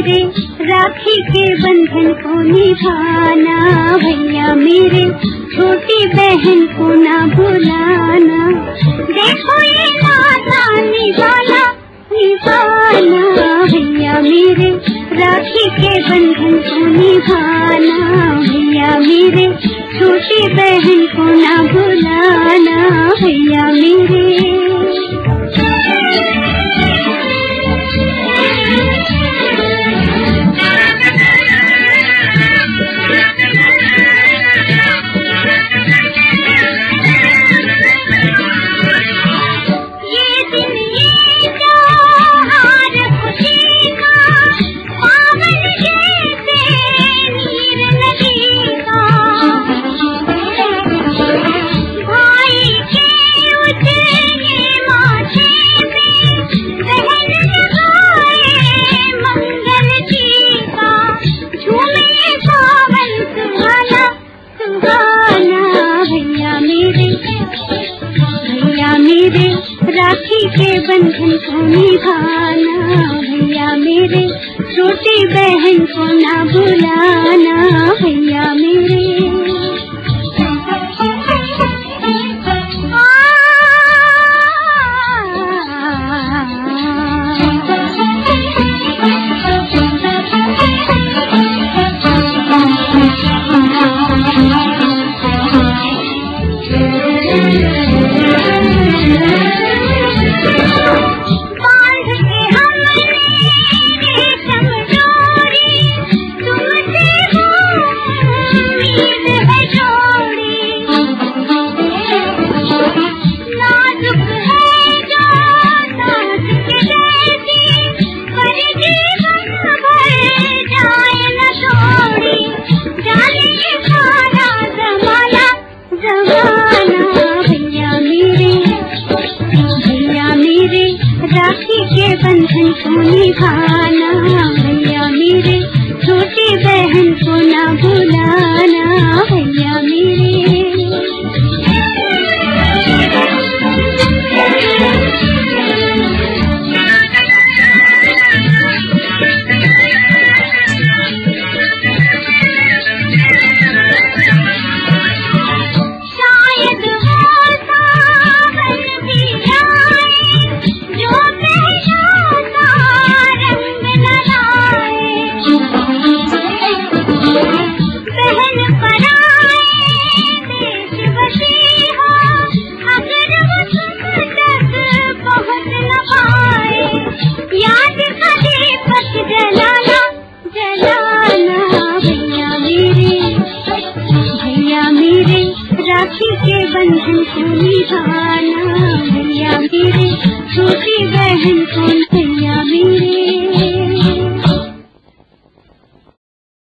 मेरे राखी के बंधन को निभाना, भैया मेरे छोटी बहन को ना भुलाना। देखो ये नाता निभाना निभाना, भैया मेरे राखी के बंधन को निभाना, भैया मेरे छोटी बहन को ना भुलाना, भैया मेरे। राखी के बंधन को निभाना, भैया मेरे छोटी बहन को ना भुलाना, भैया मेरे। राखी के बंधन को निभाना, भैया मेरे छोटी बहन को ना भुलाना, भैया मेरे। राखी के बंधन को निभाना, भैया मेरे छोटी बहन को